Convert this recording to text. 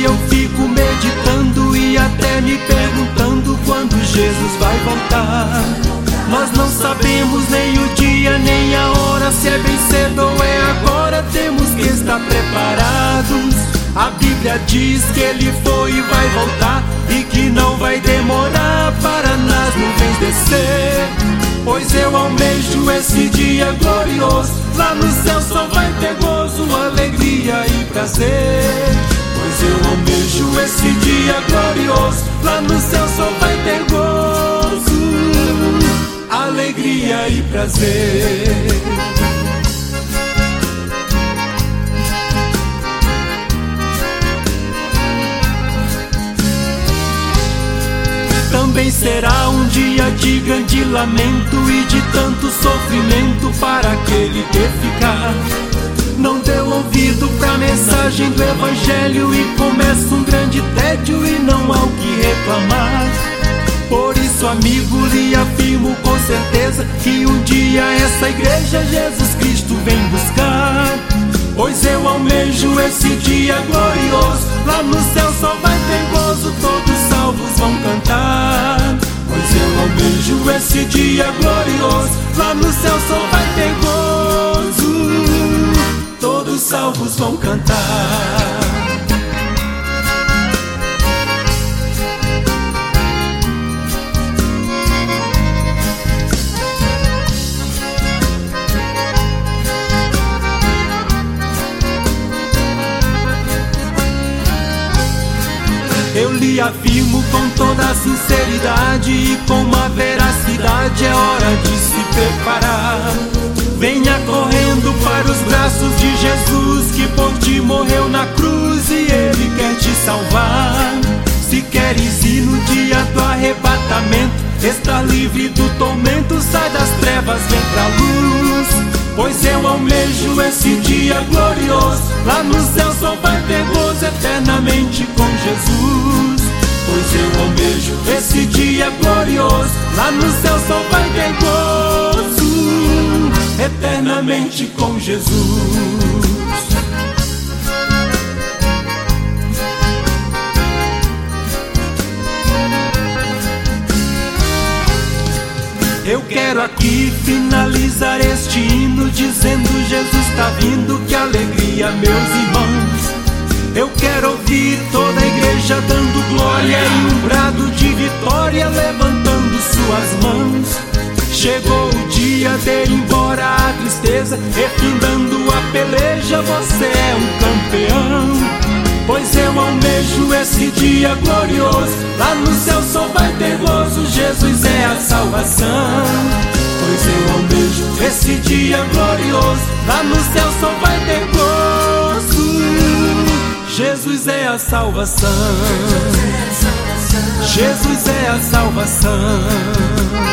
eu fico meditando e até me perguntando quando Jesus vai voltar. Nós não sabemos nem o dia nem a hora, se é bem cedo ou é agora, temos que estar preparados. A Bíblia diz que Ele foi e vai voltar, e que não vai demorar para nas nuvens descer. Pois eu almejo esse dia glorioso, lá no céu só vai ter gozo, alegria e prazer. Pois eu almejo esse dia glorioso, lá no céu só vai ter gozo, alegria e prazer. Também será um dia de grande lamento e de tanto sofrimento para aquele que ficar. Não deu ouvido pra mensagem do Evangelho e começa um grande tédio e não há o que reclamar. Por isso, amigo, lhe afirmo com certeza que um dia essa igreja Jesus Cristo vem buscar. Pois eu almejo esse dia glorioso, lá no céu só vai ter gozo, todos salvos vão cantar. Pois eu almejo esse dia glorioso, lá no céu só vai ter gozo, todos salvos vão cantar. Eu lhe afirmo com toda a sinceridade e com uma veracidade, é hora de se preparar. Venha correndo para os braços de Jesus, que por ti morreu na cruz e Ele quer te salvar. Se queres ir no dia do arrebatamento, estar livre do tormento, sai das trevas, vem pra luz. Pois eu almejo esse dia glorioso, lá no céu só vai ter gozo eternamente com Jesus. Pois eu almejo esse dia glorioso, lá no céu só vai ter gozo eternamente com Jesus. Eu quero aqui finalizar este hino dizendo: Jesus está vindo, que alegria, meus irmãos. Eu quero ouvir toda a igreja dando glória e um brado de vitória levantando suas mãos. Chegou o dia de ir embora a tristeza, refindando a peleja, você é um campeão. Pois eu almejo esse dia glorioso, lá no céu só vai ter gozo, Jesus é a salvação. Pois eu almejo esse dia glorioso, lá no céu só vai ter gozo, Jesus é a salvação. Jesus é a salvação.